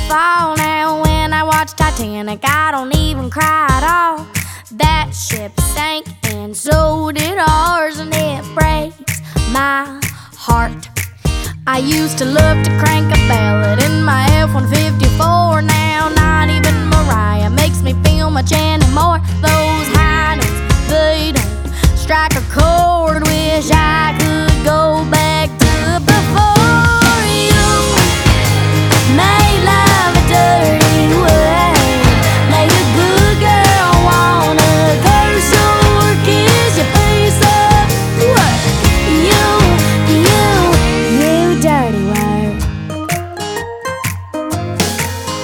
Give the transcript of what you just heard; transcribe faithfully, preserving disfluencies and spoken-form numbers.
fall. Now when I watch Titanic, I don't even cry at all. That ship sank and so did ours, and it breaks my heart. I used to love to crank a ballad in my F one fifty-four. Now not even Mariah makes me feel much anymore. Those high notes, they